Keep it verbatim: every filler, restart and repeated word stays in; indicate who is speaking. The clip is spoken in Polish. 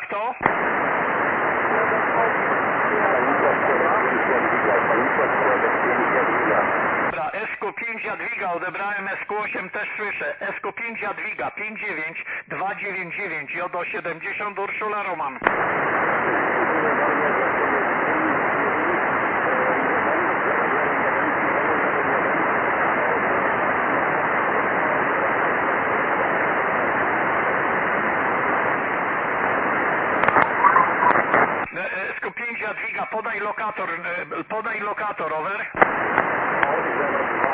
Speaker 1: to? Dobra, S Q pięć Jadwiga, odebrałem S Q osiem, też słyszę. S Q pięć Jadwiga, pięć dziewięć dwa dziewięć dziewięć, J O siedemdziesiąt, Urszula Roman. S Q pięć Jadwiga, podaj lokator, podaj lokator, over.